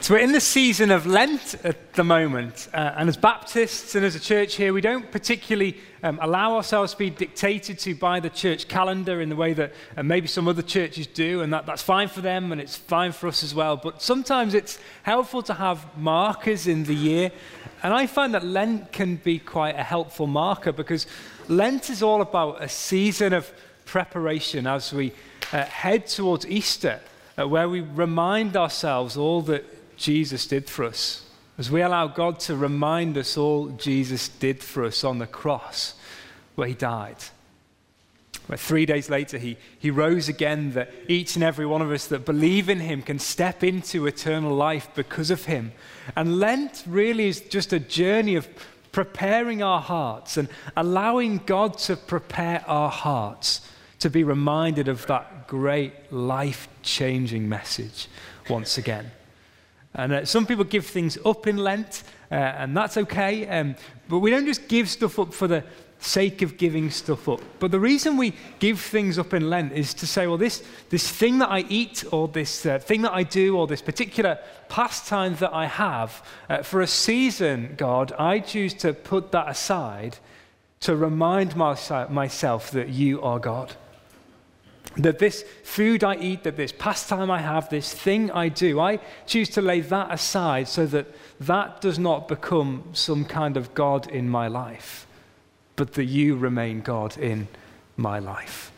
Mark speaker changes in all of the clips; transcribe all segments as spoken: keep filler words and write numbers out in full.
Speaker 1: So we're in the season of Lent at the moment, uh, and as Baptists and as a church here, we don't particularly um, allow ourselves to be dictated to by the church calendar in the way that uh, maybe some other churches do, and that, that's fine for them and it's fine for us as well. But sometimes it's helpful to have markers in the year, and I find that Lent can be quite a helpful marker because Lent is all about a season of preparation as we uh, head towards Easter, uh, where we remind ourselves all that Jesus did for us, as we allow God to remind us all Jesus did for us on the cross where he died. Where three days later he, he rose again, that each and every one of us that believe in him can step into eternal life because of him. And Lent really is just a journey of preparing our hearts and allowing God to prepare our hearts to be reminded of that great life-changing message once again. And uh, some people give things up in Lent, uh, and that's okay. Um, but we don't just give stuff up for the sake of giving stuff up. But the reason we give things up in Lent is to say, well, this, this thing that I eat, or this uh, thing that I do, or this particular pastime that I have, uh, for a season, God, I choose to put that aside to remind my, myself that you are God. That this food I eat, that this pastime I have, this thing I do, I choose to lay that aside so that that does not become some kind of God in my life, but that you remain God in my life.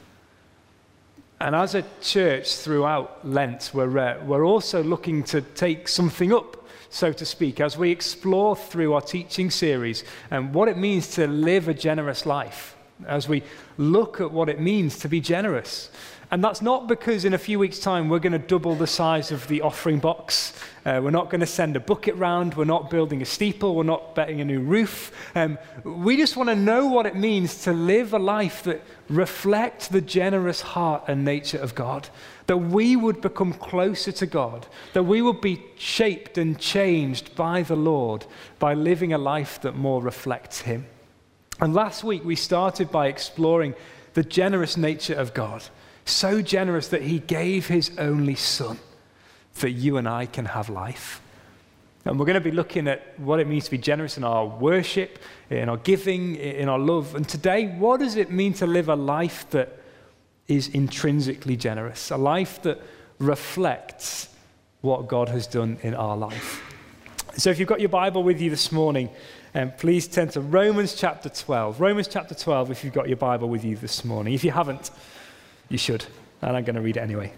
Speaker 1: And as a church throughout Lent, we're, uh, we're also looking to take something up, so to speak, as we explore through our teaching series and what it means to live a generous life, as we look at what it means to be generous. And that's not because in a few weeks' time we're going to double the size of the offering box. Uh, we're not going to send a bucket round. We're not building a steeple. We're not betting a new roof. Um, we just want to know what it means to live a life that reflects the generous heart and nature of God. That we would become closer to God. That we would be shaped and changed by the Lord by living a life that more reflects him. And last week we started by exploring the generous nature of God. So generous that he gave his only son that you and I can have life. And we're going to be looking at what it means to be generous in our worship, in our giving, in our love. And today, what does it mean to live a life that is intrinsically generous? A life that reflects what God has done in our life. So if you've got your Bible with you this morning, um, please turn to Romans chapter twelve. Romans chapter twelve, if you've got your Bible with you this morning. If you haven't, you should, and I'm going to read it anyway.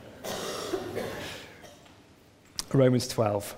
Speaker 1: Romans twelve.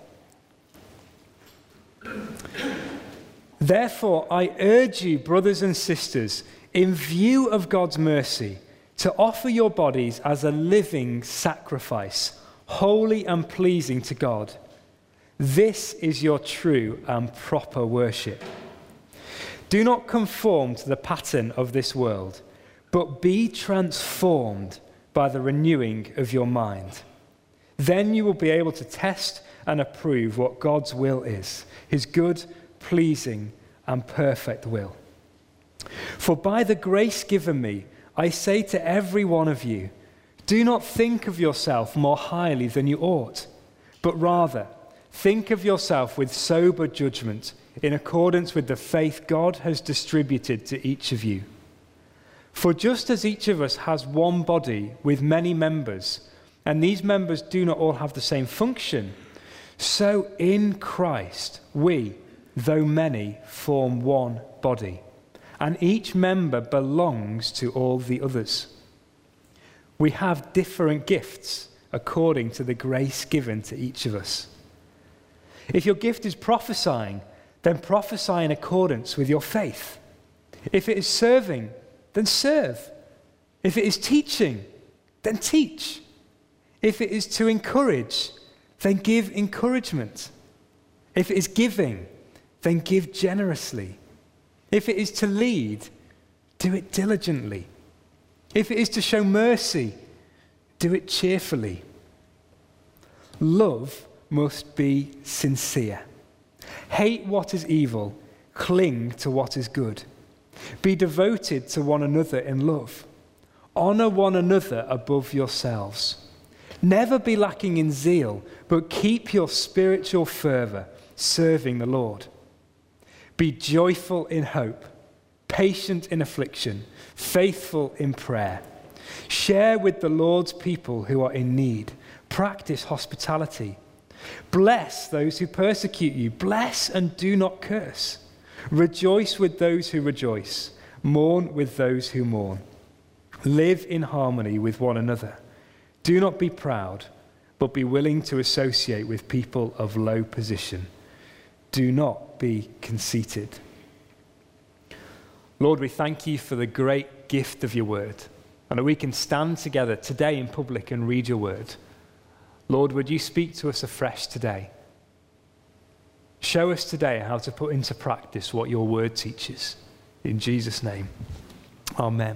Speaker 1: Therefore, I urge you, brothers and sisters, in view of God's mercy, to offer your bodies as a living sacrifice, holy and pleasing to God. This is your true and proper worship. Do not conform to the pattern of this world, but be transformed by the renewing of your mind. Then you will be able to test and approve what God's will is, his good, pleasing, and perfect will. For by the grace given me, I say to every one of you, do not think of yourself more highly than you ought, but rather think of yourself with sober judgment in accordance with the faith God has distributed to each of you. For just as each of us has one body with many members, and these members do not all have the same function, so in Christ we, though many, form one body, and each member belongs to all the others. We have different gifts according to the grace given to each of us. If your gift is prophesying, then prophesy in accordance with your faith. If it is serving, then serve. If it is teaching, then teach. If it is to encourage, then give encouragement. If it is giving, then give generously. If it is to lead, do it diligently. If it is to show mercy, do it cheerfully. Love must be sincere. Hate what is evil, cling to what is good. Be devoted to one another in love. Honor one another above yourselves. Never be lacking in zeal, but keep your spiritual fervor, serving the Lord. Be joyful in hope, patient in affliction, faithful in prayer. Share with the Lord's people who are in need. Practice hospitality. Bless those who persecute you. Bless and do not curse. Rejoice with those who rejoice. Mourn with those who mourn. Live in harmony with one another. Do not be proud, but be willing to associate with people of low position. Do not be conceited. Lord, we thank you for the great gift of your word, and that we can stand together today in public and read your word. Lord, would you speak to us afresh today? Show us today how to put into practice what your word teaches. In Jesus' name, amen.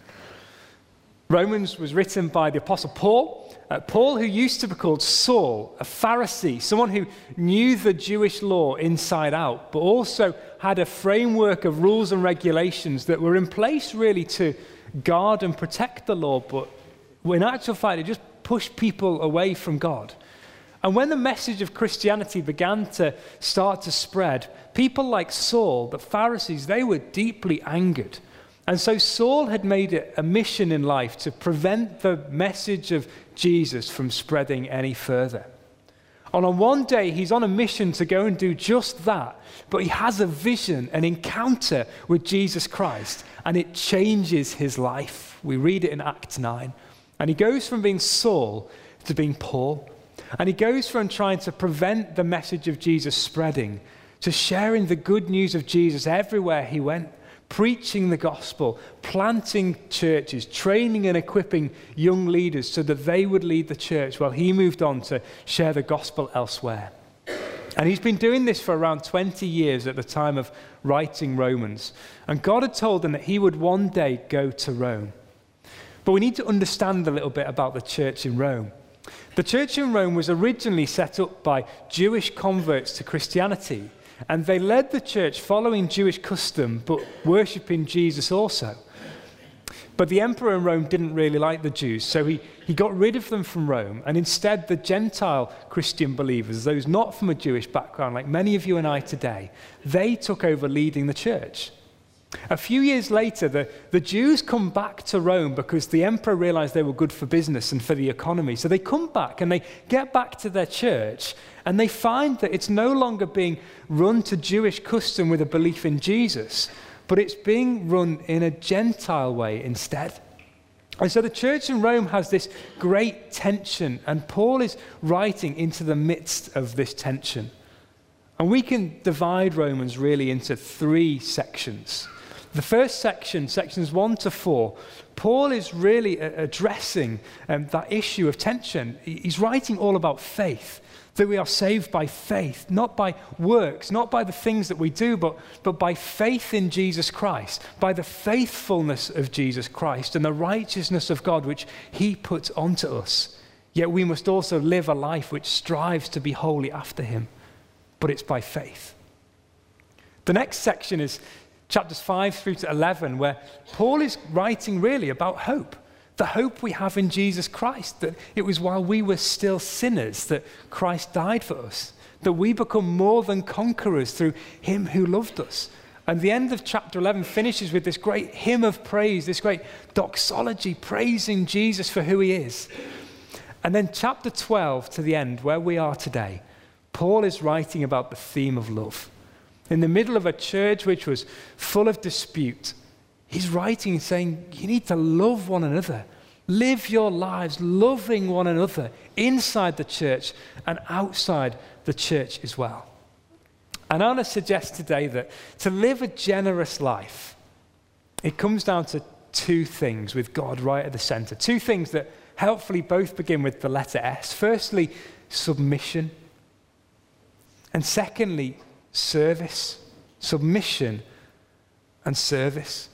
Speaker 1: Romans was written by the Apostle Paul. Uh, Paul, who used to be called Saul, a Pharisee, someone who knew the Jewish law inside out, but also had a framework of rules and regulations that were in place really to guard and protect the law, but in actual fact, it just pushed people away from God. And when the message of Christianity began to start to spread, people like Saul, the Pharisees, they were deeply angered. And so Saul had made it a mission in life to prevent the message of Jesus from spreading any further. And on one day, he's on a mission to go and do just that, but he has a vision, an encounter with Jesus Christ, and it changes his life. We read it in Acts nine. And he goes from being Saul to being Paul. And he goes from trying to prevent the message of Jesus spreading to sharing the good news of Jesus everywhere he went, preaching the gospel, planting churches, training and equipping young leaders so that they would lead the church while he moved on to share the gospel elsewhere. And he's been doing this for around twenty years at the time of writing Romans. And God had told him that he would one day go to Rome. But we need to understand a little bit about the church in Rome. The church in Rome was originally set up by Jewish converts to Christianity, and they led the church following Jewish custom, but worshipping Jesus also. But the emperor in Rome didn't really like the Jews, so he, he got rid of them from Rome, and instead the Gentile Christian believers, those not from a Jewish background, like many of you and I today, they took over leading the church. A few years later, the, the Jews come back to Rome because the emperor realized they were good for business and for the economy. So they come back and they get back to their church and they find that it's no longer being run to Jewish custom with a belief in Jesus, but it's being run in a Gentile way instead. And so the church in Rome has this great tension, and Paul is writing into the midst of this tension. And we can divide Romans really into three sections. The first section, sections one to four, Paul is really addressing um, that issue of tension. He's writing all about faith, that we are saved by faith, not by works, not by the things that we do, but, but by faith in Jesus Christ, by the faithfulness of Jesus Christ and the righteousness of God which he puts onto us. Yet we must also live a life which strives to be holy after him, but it's by faith. The next section is chapters five through to eleven, where Paul is writing really about hope, the hope we have in Jesus Christ, that it was while we were still sinners that Christ died for us, that we become more than conquerors through him who loved us. And the end of chapter eleven finishes with this great hymn of praise, this great doxology, praising Jesus for who he is. And then chapter twelve to the end, where we are today, Paul is writing about the theme of love. In the middle of a church which was full of dispute, he's writing saying, you need to love one another. Live your lives loving one another inside the church and outside the church as well. And I want to suggest today that to live a generous life, it comes down to two things with God right at the center. Two things that helpfully both begin with the letter S. Firstly, submission. And secondly, service, submission and service.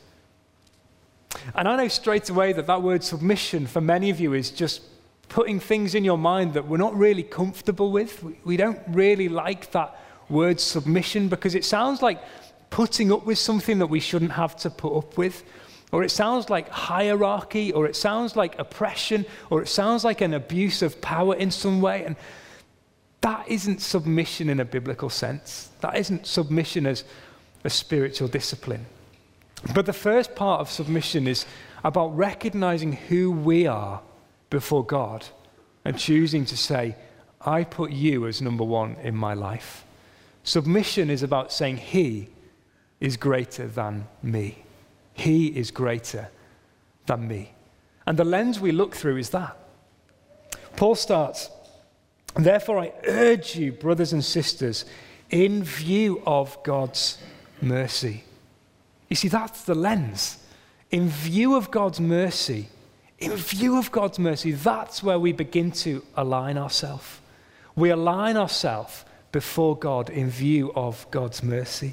Speaker 1: And I know straight away that that word submission for many of you is just putting things in your mind that we're not really comfortable with. We don't really like that word submission because it sounds like putting up with something that we shouldn't have to put up with. or it sounds like hierarchy, or it sounds like oppression, or it sounds like an abuse of power in some way. And that isn't submission in a biblical sense. That isn't submission as a spiritual discipline. But the first part of submission is about recognizing who we are before God and choosing to say, I put you as number one in my life. Submission is about saying he is greater than me. He is greater than me. And the lens we look through is that. Paul starts, therefore I urge you, brothers and sisters, in view of God's mercy. You see, that's the lens. In view of God's mercy, in view of God's mercy, that's where we begin to align ourselves. We align ourselves before God in view of God's mercy.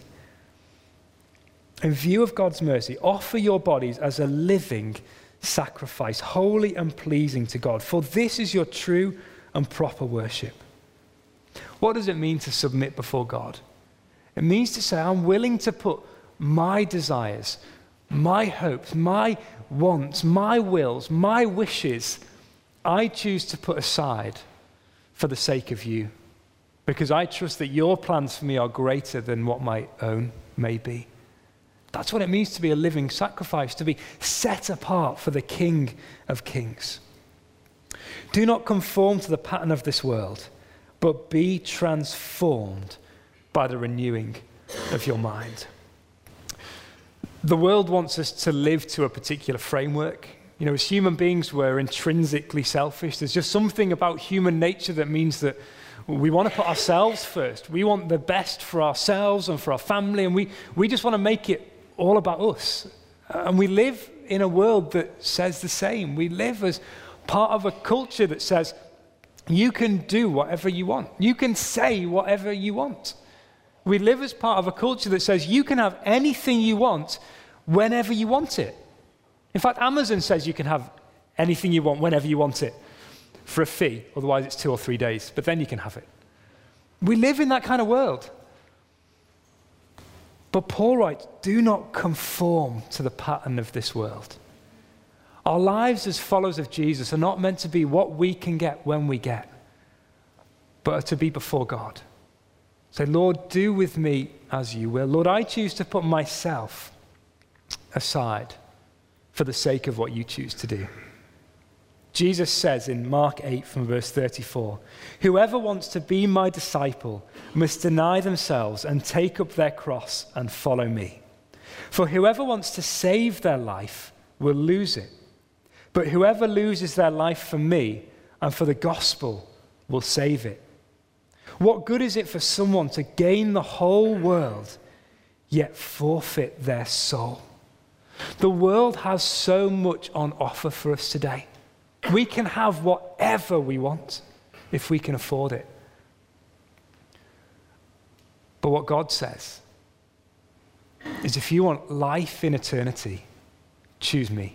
Speaker 1: In view of God's mercy, offer your bodies as a living sacrifice, holy and pleasing to God, for this is your true and proper worship. What does it mean to submit before God? It means to say, I'm willing to put my desires, my hopes, my wants, my wills, my wishes, I choose to put aside for the sake of you, because I trust that your plans for me are greater than what my own may be. That's what it means to be a living sacrifice, to be set apart for the King of Kings. Do not conform to the pattern of this world, but be transformed by the renewing of your mind. The world wants us to live to a particular framework. You know, as human beings, we're intrinsically selfish. There's just something about human nature that means that we want to put ourselves first. We want the best for ourselves and for our family, and we, we just want to make it all about us. And we live in a world that says the same. We live as part of a culture that says, you can do whatever you want. You can say whatever you want. We live as part of a culture that says you can have anything you want whenever you want it. In fact, Amazon says you can have anything you want whenever you want it for a fee. Otherwise, it's two or three days, but then you can have it. We live in that kind of world. But Paul writes, do not conform to the pattern of this world. Our lives as followers of Jesus are not meant to be what we can get when we get, but are to be before God. Say, Lord, do with me as you will. Lord, I choose to put myself aside for the sake of what you choose to do. Jesus says in Mark eight from verse thirty-four, whoever wants to be my disciple must deny themselves and take up their cross and follow me. For whoever wants to save their life will lose it. But whoever loses their life for me and for the gospel will save it. What good is it for someone to gain the whole world, yet forfeit their soul? The world has so much on offer for us today. We can have whatever we want if we can afford it. But what God says is if you want life in eternity, choose me.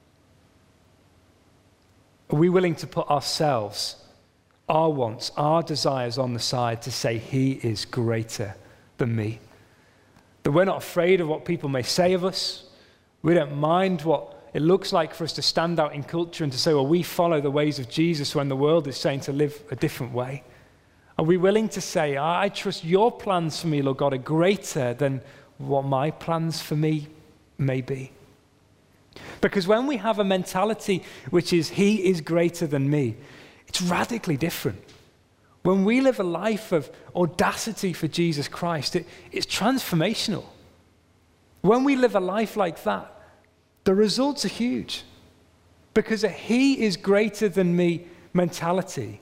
Speaker 1: Are we willing to put ourselves, our wants, our desires on the side to say he is greater than me? That we're not afraid of what people may say of us. We don't mind what it looks like for us to stand out in culture and to say, well, we follow the ways of Jesus when the world is saying to live a different way. Are we willing to say, I trust your plans for me, Lord God, are greater than what my plans for me may be? Because when we have a mentality which is he is greater than me, it's radically different. When we live a life of audacity for Jesus Christ, it, it's transformational. When we live a life like that, the results are huge. Because a he is greater than me mentality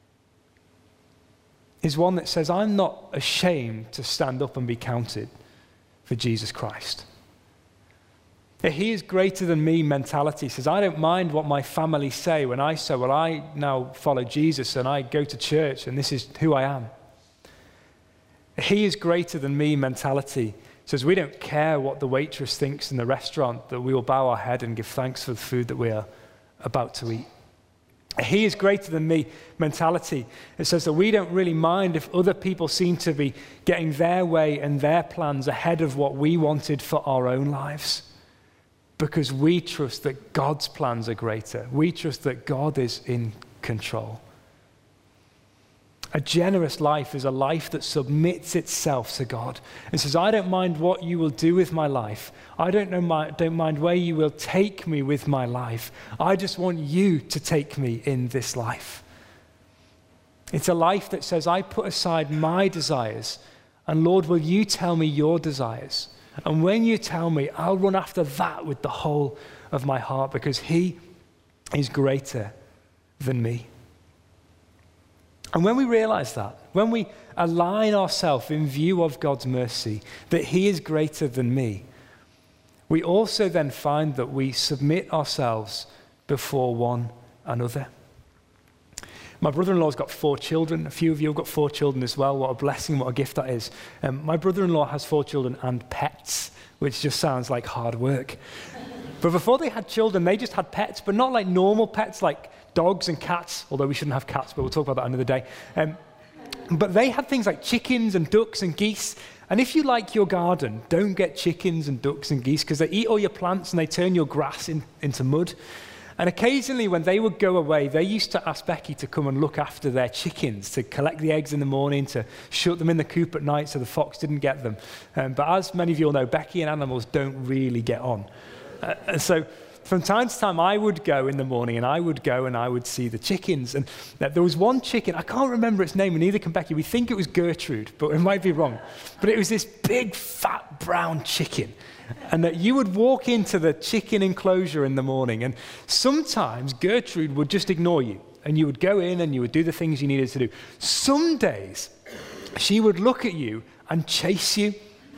Speaker 1: is one that says, I'm not ashamed to stand up and be counted for Jesus Christ. A he is greater than me mentality says, I don't mind what my family say when I say, well, I now follow Jesus and I go to church and this is who I am. A he is greater than me mentality says, we don't care what the waitress thinks in the restaurant, that we will bow our head and give thanks for the food that we are about to eat. A he is greater than me mentality. It says that we don't really mind if other people seem to be getting their way and their plans ahead of what we wanted for our own lives. because we trust that God's plans are greater. We trust that God is in control. A generous life is a life that submits itself to God and says, I don't mind what you will do with my life. I don't, know my, don't mind where you will take me with my life. I just want you to take me in this life. It's a life that says, I put aside my desires, and Lord, will you tell me your desires? And when you tell me, I'll run after that with the whole of my heart, because he is greater than me. And when we realize that, when we align ourselves in view of God's mercy, that he is greater than me, we also then find that we submit ourselves before one another. My brother-in-law's got four children. A few of you have got four children as well. What a blessing, what a gift that is. Um, my brother-in-law has four children and pets, which just sounds like hard work. But before they had children, they just had pets, but not like normal pets, like dogs and cats, although we shouldn't have cats, but we'll talk about that another day. Um, but they had things like chickens and ducks and geese. And if you like your garden, don't get chickens and ducks and geese, because they eat all your plants and they turn your grass in, into mud. And occasionally when they would go away, they used to ask Becky to come and look after their chickens, to collect the eggs in the morning, to shut them in the coop at night so the fox didn't get them. Um, but as many of you all know, Becky and animals don't really get on. Uh, and so from time to time, I would go in the morning and I would go and I would see the chickens. And there was one chicken, I can't remember its name, and neither can Becky. We think it was Gertrude, but it might be wrong. But it was this big, fat, brown chicken. And that you would walk into the chicken enclosure in the morning, and sometimes Gertrude would just ignore you. And you would go in and you would do the things you needed to do. Some days, she would look at you and chase you.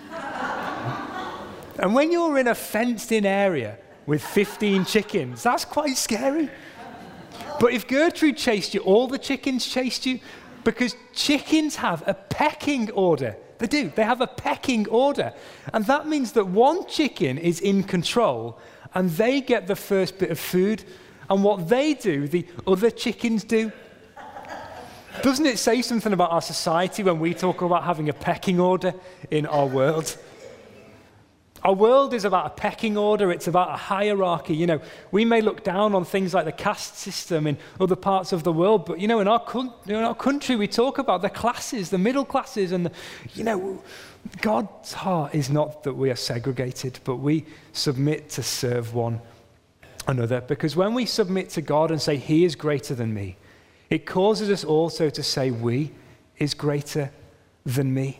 Speaker 1: And when you're in a fenced-in area with fifteen chickens, that's quite scary. But if Gertrude chased you, all the chickens chased you, because chickens have a pecking order. They do. They have a pecking order. And that means that one chicken is in control, and they get the first bit of food, and what they do, the other chickens do. Doesn't it say something about our society when we talk about having a pecking order in our world? Our world is about a pecking order. It's about a hierarchy. You know, we may look down on things like the caste system in other parts of the world, but, you know, in our, con- in our country, we talk about the classes, the middle classes, and, the, you know, God's heart is not that we are segregated, but we submit to serve one another. Because when we submit to God and say, he is greater than me, it causes us also to say, we is greater than me.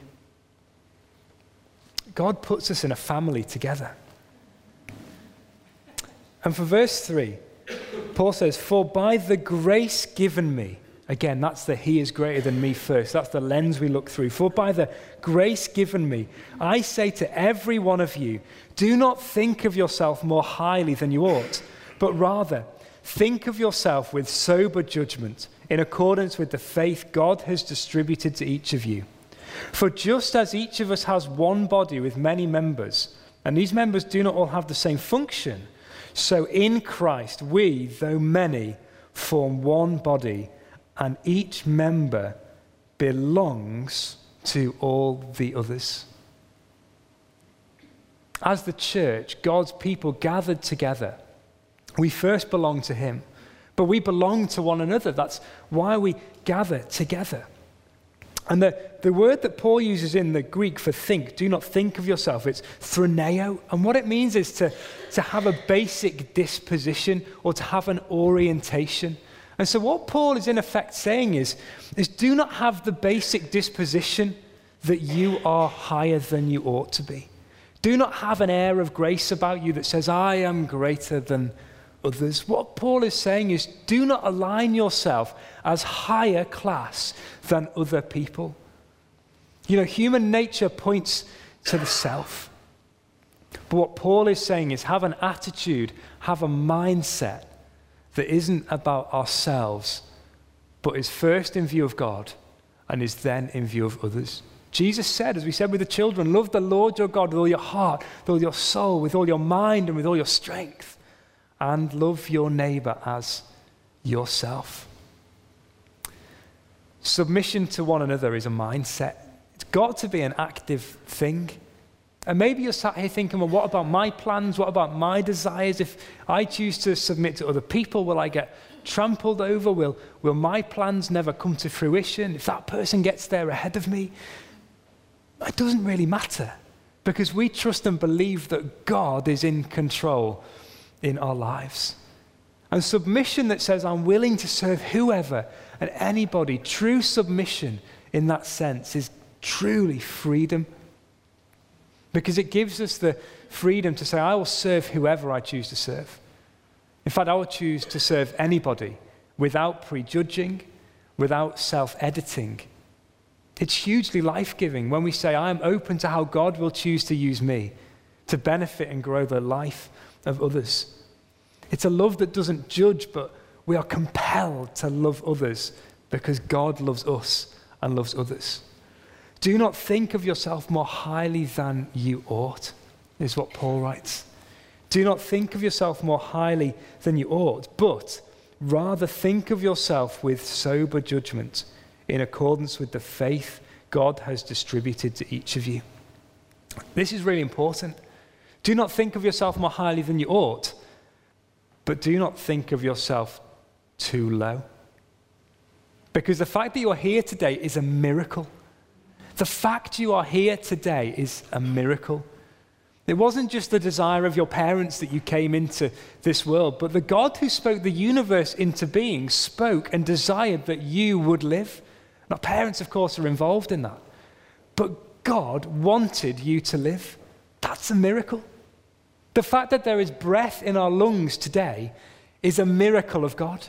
Speaker 1: God puts us in a family together. And for verse three, Paul says, for by the grace given me, again, that's the he is greater than me first. That's the lens we look through. For by the grace given me, I say to every one of you, do not think of yourself more highly than you ought, but rather think of yourself with sober judgment in accordance with the faith God has distributed to each of you. For just as each of us has one body with many members, and these members do not all have the same function, so in Christ we, though many, form one body, and each member belongs to all the others. As the church, God's people gathered together, we first belong to him, but we belong to one another. That's why we gather together. And the, the word that Paul uses in the Greek for think, do not think of yourself, it's phroneo. And what it means is to, to have a basic disposition or to have an orientation. And so what Paul is in effect saying is, is do not have the basic disposition that you are higher than you ought to be. Do not have an air of grace about you that says, I am greater than others. What Paul is saying is, do not align yourself as higher class than other people. You know, human nature points to the self. But what Paul is saying is, have an attitude, have a mindset that isn't about ourselves, but is first in view of God and is then in view of others. Jesus said, as we said with the children, love the Lord your God with all your heart, with all your soul, with all your mind, and with all your strength. And love your neighbor as yourself. Submission to one another is a mindset. It's got to be an active thing. And maybe you're sat here thinking, well, what about my plans? What about my desires? If I choose to submit to other people, will I get trampled over? Will, will my plans never come to fruition? If that person gets there ahead of me? It doesn't really matter, because we trust and believe that God is in control in our lives. And submission that says, I'm willing to serve whoever and anybody, true submission in that sense is truly freedom. Because it gives us the freedom to say, I will serve whoever I choose to serve. In fact, I will choose to serve anybody without prejudging, without self-editing. It's hugely life-giving when we say, I am open to how God will choose to use me to benefit and grow the life of others. It's a love that doesn't judge, but we are compelled to love others because God loves us and loves others. Do not think of yourself more highly than you ought, is what Paul writes. Do not think of yourself more highly than you ought, but rather think of yourself with sober judgment in accordance with the faith God has distributed to each of you. This is really important. Do not think of yourself more highly than you ought, but do not think of yourself too low. Because the fact that you're here today is a miracle. The fact you are here today is a miracle. It wasn't just the desire of your parents that you came into this world, but the God who spoke the universe into being spoke and desired that you would live. Now, parents, of course, are involved in that. But God wanted you to live. That's a miracle. The fact that there is breath in our lungs today is a miracle of God.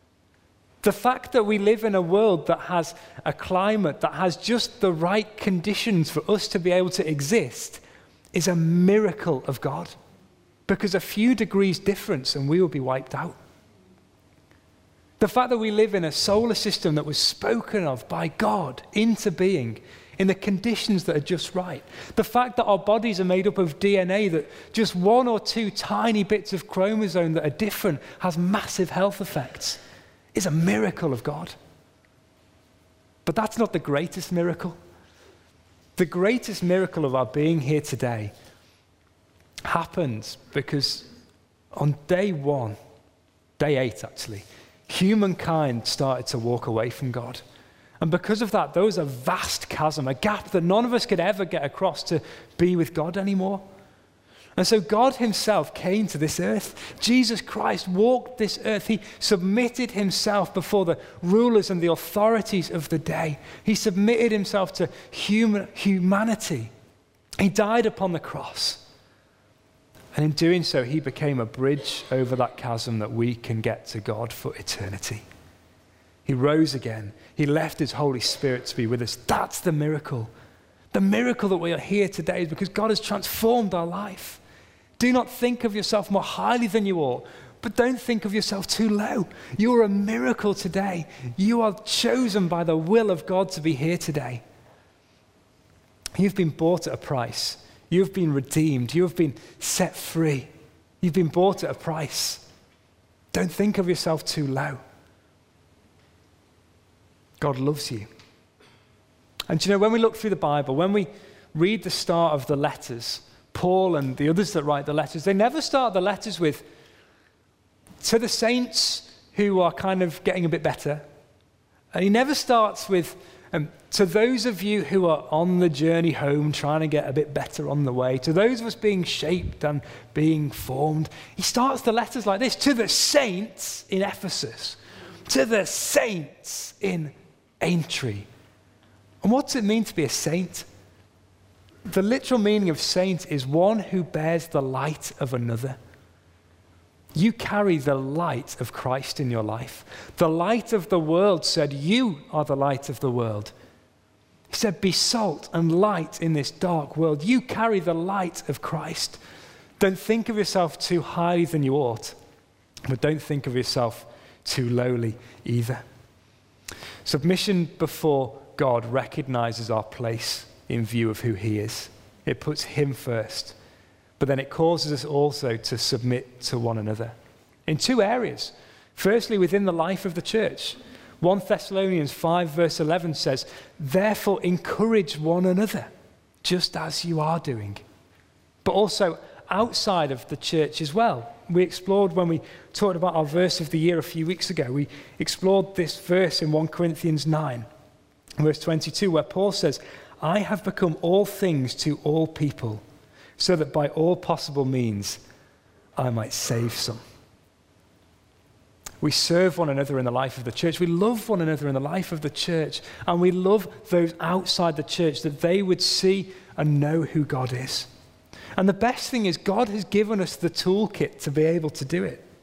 Speaker 1: The fact that we live in a world that has a climate that has just the right conditions for us to be able to exist is a miracle of God. Because a few degrees difference and we will be wiped out. The fact that we live in a solar system that was spoken of by God into being in the conditions that are just right. The fact that our bodies are made up of D N A, that just one or two tiny bits of chromosome that are different has massive health effects, is a miracle of God. But that's not the greatest miracle. The greatest miracle of our being here today happens because on day one, day eight actually, humankind started to walk away from God. And because of that, there was a vast chasm, a gap that none of us could ever get across to be with God anymore. And so God himself came to this earth. Jesus Christ walked this earth. He submitted himself before the rulers and the authorities of the day. He submitted himself to human, humanity. He died upon the cross. And in doing so, he became a bridge over that chasm that we can get to God for eternity. He rose again. He left his Holy Spirit to be with us. That's the miracle. The miracle that we are here today is because God has transformed our life. Do not think of yourself more highly than you ought, but don't think of yourself too low. You are a miracle today. You are chosen by the will of God to be here today. You've been bought at a price. You've been redeemed. You have been set free. You've been bought at a price. Don't think of yourself too low. God loves you. And you know, when we look through the Bible, when we read the start of the letters, Paul and the others that write the letters, they never start the letters with, to the saints who are kind of getting a bit better. And he never starts with, um, to those of you who are on the journey home, trying to get a bit better on the way, to those of us being shaped and being formed. He starts the letters like this, to the saints in Ephesus, to the saints in Aintree. And what's it mean to be a saint? The literal meaning of saint is one who bears the light of another. You carry the light of Christ in your life. The light of the world said, you are the light of the world. He said, be salt and light in this dark world. You carry the light of Christ. Don't think of yourself too highly than you ought, but don't think of yourself too lowly either. Submission before God recognizes our place in view of who he is. It puts him first, but then it causes us also to submit to one another in two areas. Firstly, within the life of the church. First Thessalonians five verse eleven says, therefore encourage one another, just as you are doing. but also outside of the church as well. We explored when we talked about our verse of the year a few weeks ago, we explored this verse in First Corinthians nine, verse twenty-two, where Paul says, I have become all things to all people, so that by all possible means I might save some. We serve one another in the life of the church. We love one another in the life of the church. And we love those outside the church, that they would see and know who God is. And the best thing is God has given us the toolkit to be able to do it.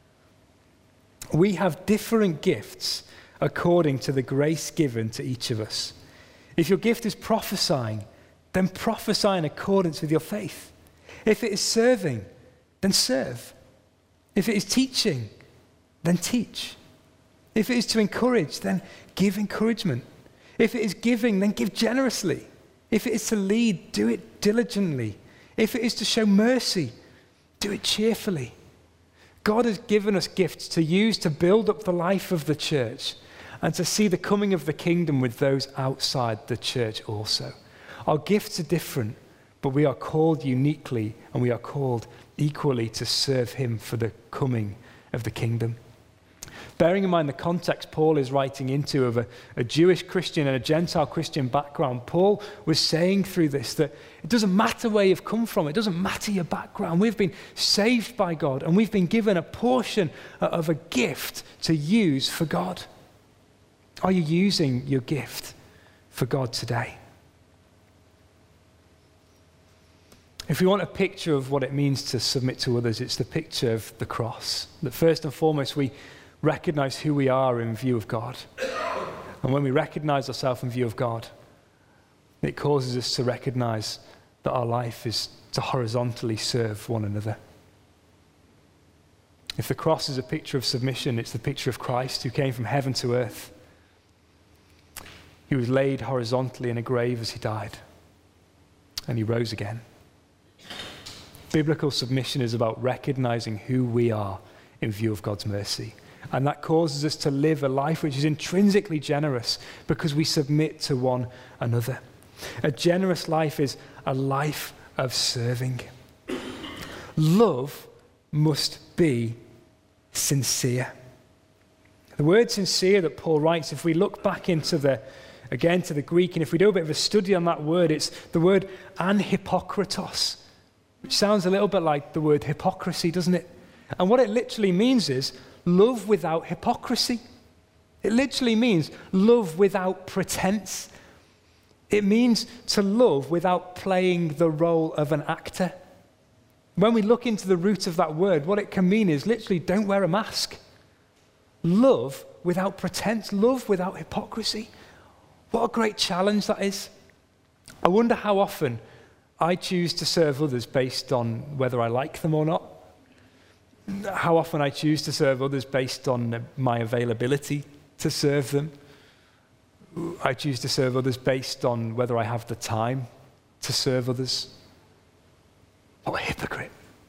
Speaker 1: We have different gifts according to the grace given to each of us. If your gift is prophesying, then prophesy in accordance with your faith. If it is serving, then serve. If it is teaching, then teach. If it is to encourage, then give encouragement. If it is giving, then give generously. If it is to lead, do it diligently. If it is to show mercy, do it cheerfully. God has given us gifts to use to build up the life of the church and to see the coming of the kingdom with those outside the church also. Our gifts are different, but we are called uniquely and we are called equally to serve him for the coming of the kingdom. Bearing in mind the context Paul is writing into of a, a Jewish Christian and a Gentile Christian background, Paul was saying through this that it doesn't matter where you've come from, it doesn't matter your background. We've been saved by God and we've been given a portion of a gift to use for God. Are you using your gift for God today? If we want a picture of what it means to submit to others, it's the picture of the cross. That first and foremost, we recognize who we are in view of God. And when we recognize ourselves in view of God, it causes us to recognize that our life is to horizontally serve one another. If the cross is a picture of submission, it's the picture of Christ who came from heaven to earth. He was laid horizontally in a grave as he died, and he rose again. Biblical submission is about recognizing who we are in view of God's mercy. And that causes us to live a life which is intrinsically generous because we submit to one another. A generous life is a life of serving. Love must be sincere. The word sincere that Paul writes, if we look back into the, again to the Greek, and if we do a bit of a study on that word, it's the word anhypokritos, which sounds a little bit like the word hypocrisy, doesn't it? And what it literally means is love without hypocrisy. It literally means love without pretense. It means to love without playing the role of an actor. When we look into the root of that word, what it can mean is literally don't wear a mask. Love without pretense, love without hypocrisy. What a great challenge that is. I wonder how often I choose to serve others based on whether I like them or not. How often I choose to serve others based on my availability to serve them. I choose to serve others based on whether I have the time to serve others. What a hypocrite.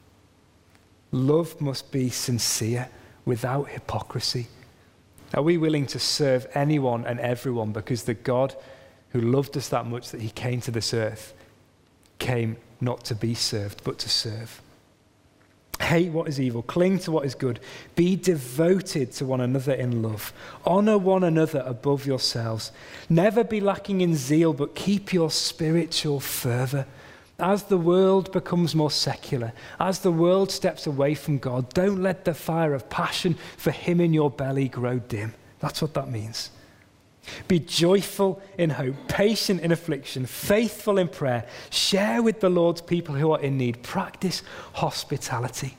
Speaker 1: Love must be sincere without hypocrisy. Are we willing to serve anyone and everyone because the God who loved us that much that he came to this earth came not to be served, but to serve? Hate what is evil, cling to what is good, be devoted to one another in love, honor one another above yourselves, never be lacking in zeal, but keep your spiritual fervor. As the world becomes more secular, as the world steps away from God, don't let the fire of passion for him in your belly grow dim. That's what that means. Be joyful in hope, patient in affliction, faithful in prayer. Share with the Lord's people who are in need. Practice hospitality.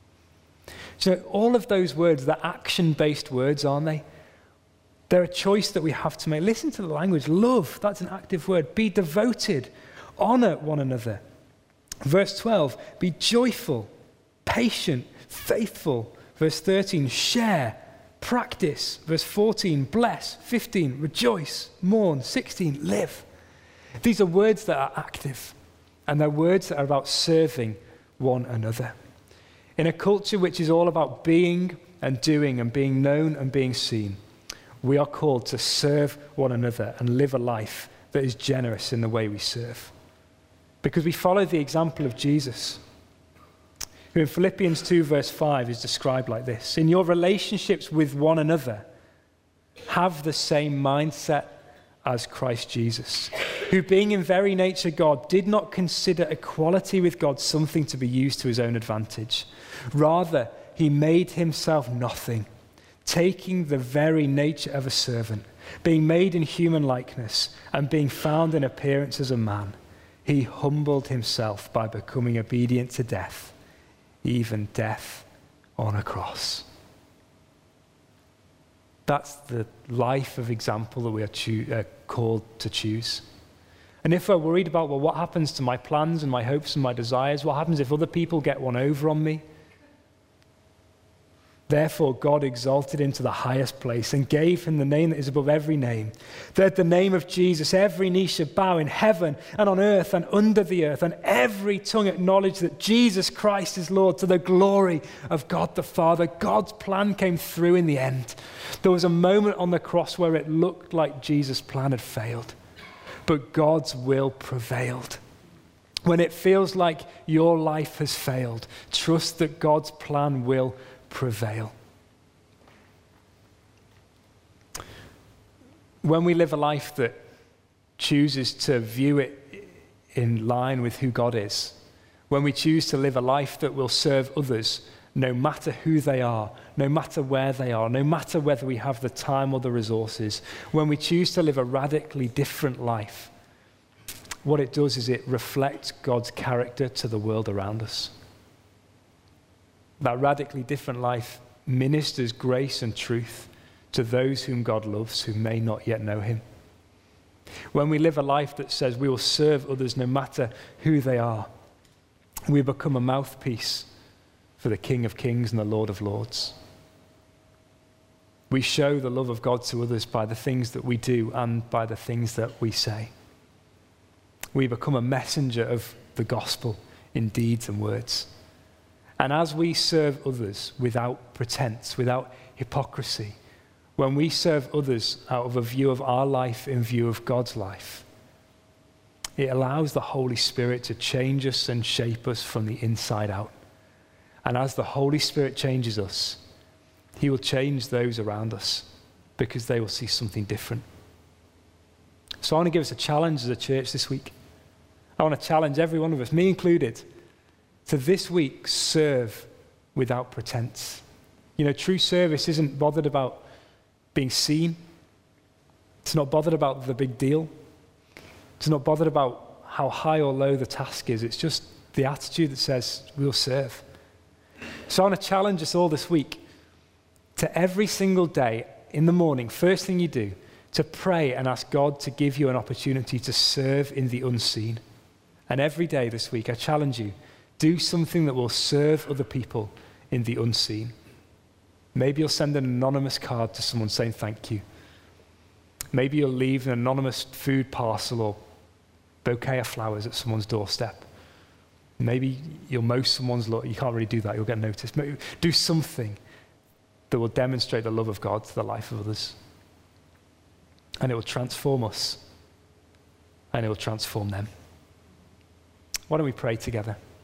Speaker 1: So all of those words, they're action-based words, aren't they? They're a choice that we have to make. Listen to the language. Love, that's an active word. Be devoted. Honor one another. Verse twelve, be joyful, patient, faithful. Verse thirteen, share. Practice. Verse fourteen, bless. fifteen, rejoice. Mourn. sixteen, live. These are words that are active, and they're words that are about serving one another. In a culture which is all about being and doing and being known and being seen, we are called to serve one another and live a life that is generous in the way we serve. Because we follow the example of Jesus, who in Philippians two verse five is described like this: in your relationships with one another, have the same mindset as Christ Jesus, who being in very nature God, did not consider equality with God something to be used to his own advantage. Rather, he made himself nothing, taking the very nature of a servant, being made in human likeness, and being found in appearance as a man. He humbled himself by becoming obedient to death, even death on a cross. That's the life of example that we are choo- uh, called to choose. And if we're worried about, well, what happens to my plans and my hopes and my desires? What happens if other people get one over on me? Therefore, God exalted him to the highest place and gave him the name that is above every name, that at the name of Jesus every knee should bow in heaven and on earth and under the earth, and every tongue acknowledge that Jesus Christ is Lord, to the glory of God the Father. God's plan came through in the end. There was a moment on the cross where it looked like Jesus' plan had failed, but God's will prevailed. When it feels like your life has failed, trust that God's plan will prevail. When we live a life that chooses to view it in line with who God is, when we choose to live a life that will serve others no matter who they are, no matter where they are, no matter whether we have the time or the resources, when we choose to live a radically different life, what it does is it reflects God's character to the world around us. That radically different life ministers grace and truth to those whom God loves, who may not yet know him. When we live a life that says we will serve others no matter who they are, we become a mouthpiece for the King of Kings and the Lord of Lords. We show the love of God to others by the things that we do and by the things that we say. We become a messenger of the gospel in deeds and words. And as we serve others without pretense, without hypocrisy, when we serve others out of a view of our life in view of God's life, it allows the Holy Spirit to change us and shape us from the inside out. And as the Holy Spirit changes us, he will change those around us because they will see something different. So I want to give us a challenge as a church this week. I want to challenge every one of us, me included, to this week serve without pretense. You know, true service isn't bothered about being seen. It's not bothered about the big deal. It's not bothered about how high or low the task is. It's just the attitude that says, we'll serve. So I want to challenge us all this week to every single day in the morning, first thing you do, to pray and ask God to give you an opportunity to serve in the unseen. And every day this week, I challenge you, do something that will serve other people in the unseen. Maybe you'll send an anonymous card to someone saying thank you. Maybe you'll leave an anonymous food parcel or bouquet of flowers at someone's doorstep. Maybe you'll mow someone's lawn. You can't really do that, you'll get noticed. Maybe do something that will demonstrate the love of God to the life of others. And it will transform us, and it will transform them. Why don't we pray together?